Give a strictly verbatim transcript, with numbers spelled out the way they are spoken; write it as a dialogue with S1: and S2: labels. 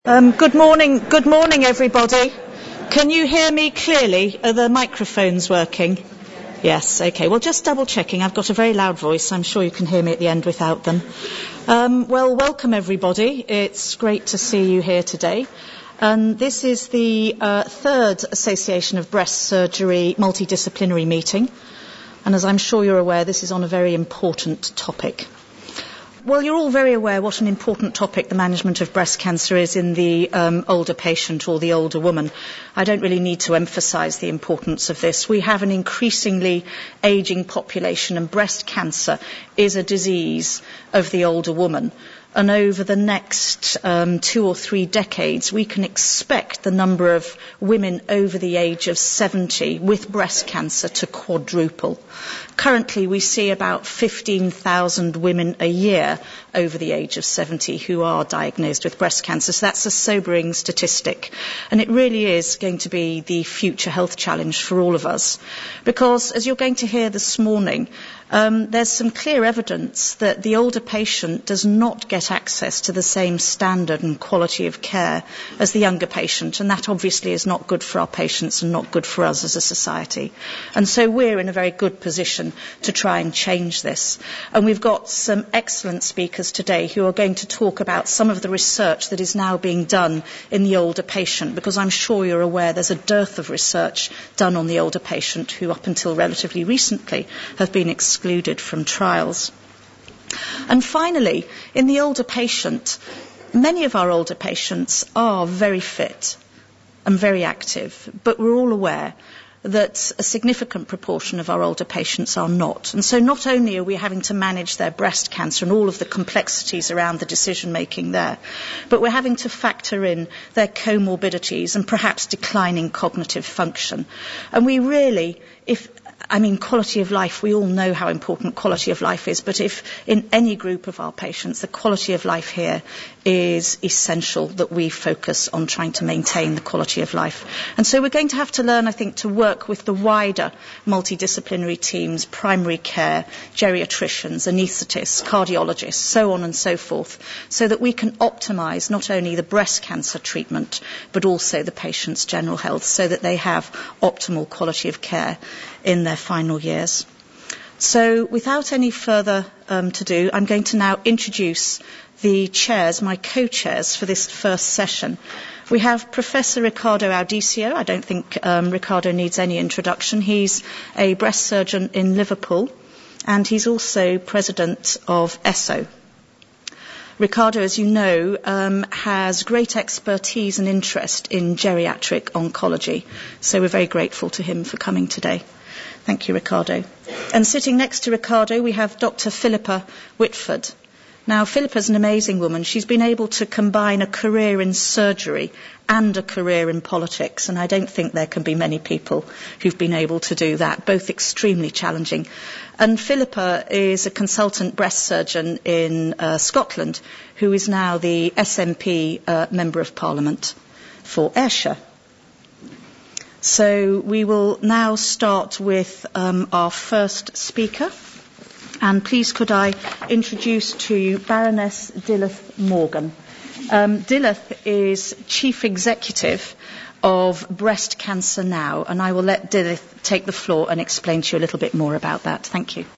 S1: Um, good morning, good morning everybody. Can you hear me clearly? Are the microphones working? Yes, okay. Well, just double checking. I've got a very loud voice. I'm sure you can hear me at the end without them. Um, well, welcome everybody. It's great to see you here today. And this is the uh, third Association of Breast Surgery multidisciplinary meeting. And as I'm sure you're aware, this is on a very important topic. Well, you're all very aware what an important topic the management of breast cancer is in the um, older patient or the older woman. I don't really need to emphasise the importance of this. We have an increasingly ageing population, and breast cancer is a disease of the older woman. And over the next um, two or three decades, we can expect the number of women over the age of seventy with breast cancer to quadruple. Currently, we see about fifteen thousand women a year over the age of seventy who are diagnosed with breast cancer. So that's a sobering statistic. And it really is going to be the future health challenge for all of us. Because, as you're going to hear this morning, um, there's some clear evidence that the older patient does not get access to the same standard and quality of care as the younger patient, and that obviously is not good for our patients and not good for us as a society. And so we're in a very good position to try and change this. And we've got some excellent speakers today who are going to talk about some of the research that is now being done in the older patient, because I'm sure you're aware there's a dearth of research done on the older patient who up until relatively recently have been excluded from trials. And finally, in the older patient, many of our older patients are very fit and very active, but we're all aware that a significant proportion of our older patients are not. And so not only are we having to manage their breast cancer and all of the complexities around the decision making there, but we're having to factor in their comorbidities and perhaps declining cognitive function. And we really, if I mean, quality of life, we all know how important quality of life is, but if in any group of our patients, the quality of life here is essential that we focus on trying to maintain the quality of life. And so we're going to have to learn, I think, to work with the wider multidisciplinary teams, primary care, geriatricians, anaesthetists, cardiologists, so on and so forth, so that we can optimise not only the breast cancer treatment, but also the patient's general health, so that they have optimal quality of care in their final years. So without any further um, to do, I'm going to now introduce the chairs, my co-chairs for this first session. We have Professor Ricardo Audicio. I don't think um, Ricardo needs any introduction. He's a breast surgeon in Liverpool, and he's also president of E S O. Ricardo, as you know, um, has great expertise and interest in geriatric oncology, so we're very grateful to him for coming today. Thank you, Ricardo. And sitting next to Ricardo, we have Doctor Philippa Whitford. Now, Philippa's an amazing woman. She's been able to combine a career in surgery and a career in politics, and I don't think there can be many people who've been able to do that, both extremely challenging. And Philippa is a consultant breast surgeon in uh, Scotland, who is now the S N P uh, Member of Parliament for Ayrshire. So we will now start with um, our first speaker. And please could I introduce to you Baroness Dilith Morgan. Um, Dilith is Chief Executive of Breast Cancer Now, and I will let Dilith take the floor and explain to you a little bit more about that. Thank you.